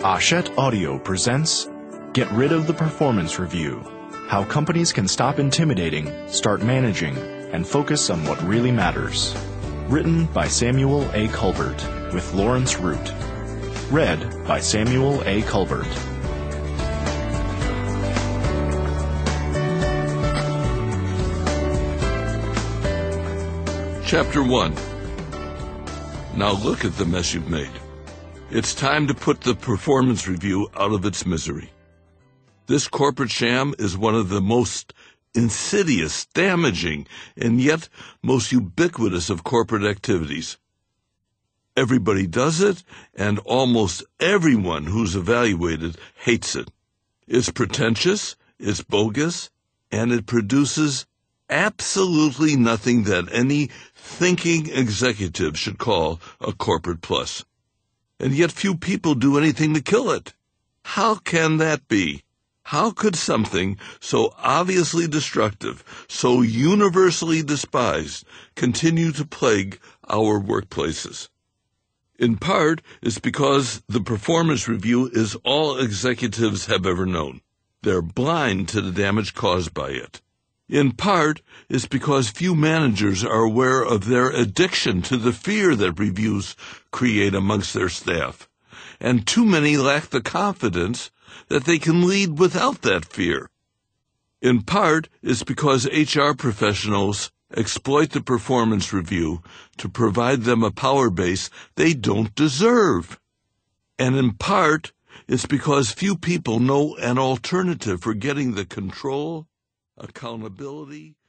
Hachette Audio presents Get Rid of the Performance Review, How Companies Can Stop Intimidating, Start Managing, and Focus on What Really Matters. Written by Samuel A. Culbert, with Lawrence Root. Read by Samuel A. Culbert. Chapter 1. Now look at the mess you've made. It's time to put the performance review out of its misery. This corporate sham is one of the most insidious, damaging, and yet most ubiquitous of corporate activities. Everybody does it, and almost everyone who's evaluated hates it. It's pretentious, it's bogus, and it produces absolutely nothing that any thinking executive should call a corporate plus. And yet few people do anything to kill it. How can that be? How could something so obviously destructive, so universally despised, continue to plague our workplaces? In part, it's because the performance review is all executives have ever known. They're blind to the damage caused by it. In part, it's because few managers are aware of their addiction to the fear that reviews create amongst their staff, and too many lack the confidence that they can lead without that fear. In part, it's because HR professionals exploit the performance review to provide them a power base they don't deserve. And in part, it's because few people know an alternative for getting the control, accountability,